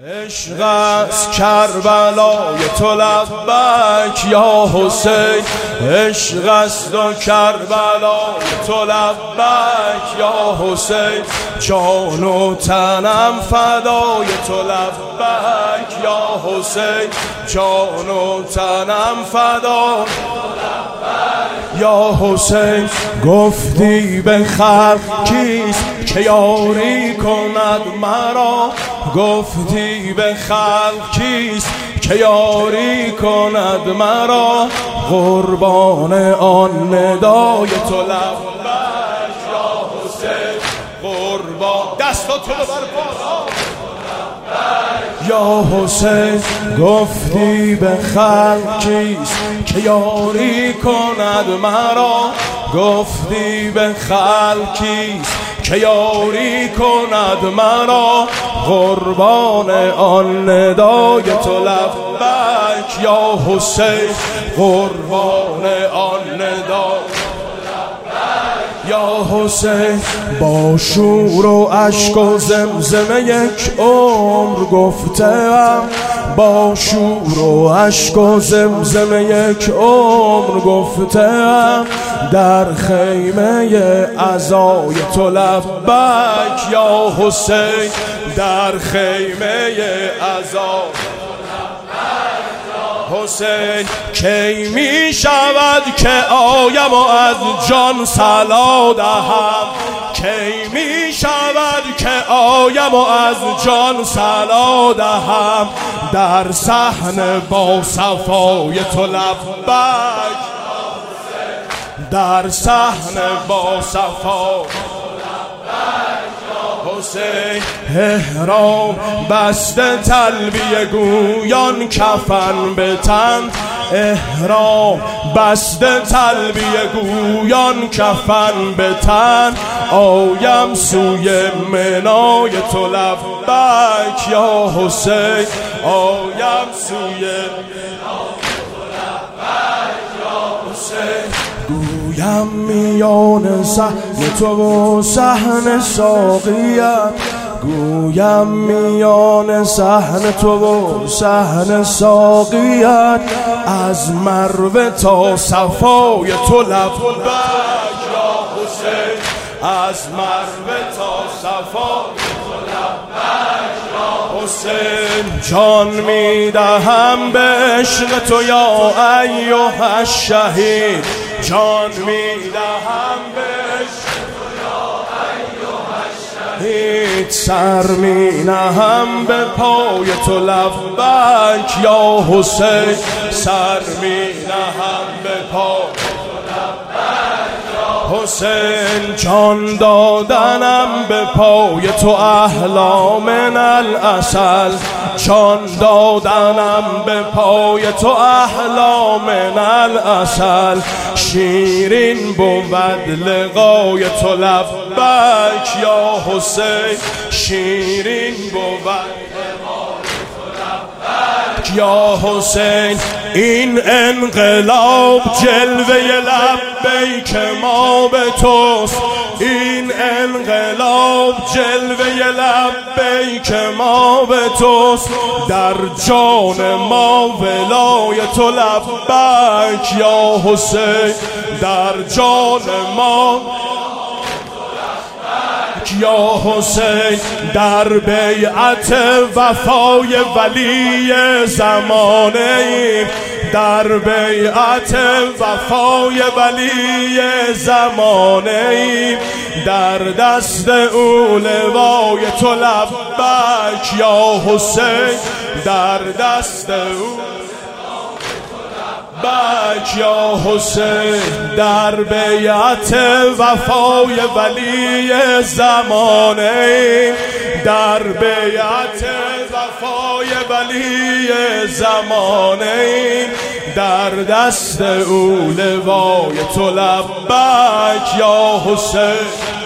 عشق از کربلای تو لبک یا حسین، عشق است و کربلای تو لبک یا حسین، جان و تنم فدای تو لبک یا حسین، جان و تنم فدای یا حسین. گفتی به خلق کیست که یاری کند مرا، گفتی به خلق کیست که یاری کند مرا، قربان آن ندای تو لبک یا حسین، قربان دستاتو بر بالا یا حسین. گفتی به خلق کیست که یاری کند مرا، گفتی به خلق کیست که یاری کند مرا، قربان آن ندای تو لبک یا حسین، قربان آن ندای یا حسین. با شور و اشک و زمزمه یک عمر گفتم، با شور و اشک و زمزمه یک عمر گفتم، در خیمه عزای تو لبک یا حسین، در خیمه عزای حسین. کی می شود که آیم و از جان صلا دهم، کی می شود که آیم و از جان صلا دهم، در صحن با صفای تو لبک، در صحن با صفای حسین. احرام بسته تلبیه گویان کفن به تن، احرام بسته تلبیه گویان کفن به تن، آیم سوی منای تو لبک یا حسین، آیم سوی منای تو لبک یا حسین. گویم میان صحن تو و صحن ساقیت، گویم میان صحن تو و صحن ساقیت، از مروه تا صفای تو لبک یا حسین، از مروه تا صفای تو لبک یا حسین. جان میدهم به عشق تو یا ایها الشهید، جان میدهم به عشق تو یا ایها الشهید، سر مینهم به پای تو لبک یا حسین، سر مینهم به پای تو لبک یا حسین. جان دادنم به پای تو احلی من العسل، جان دادنم به پای تو احلی من العسل، شیرین بود لقای تو لبک یا حسین، شیرین بود لقای تو لبک یا حسین. این انقلاب جلوه لبیک ما به توست، این انقلاب جلوه لبیک ما به توست، در جان ما ولای تو لبک یا حسین، در جان ما یا حسین. در بیعت وفای ولی زمانه ایم، در بیعت وفای ولی زمانه ایم، در دست او لوای تو لبک یا حسین، در دست او لبک یا حسین. در بیعت وفای ولی زمانه، در بیعت وفای ولی زمانه، در دست او لوای تو لبک یا حسین.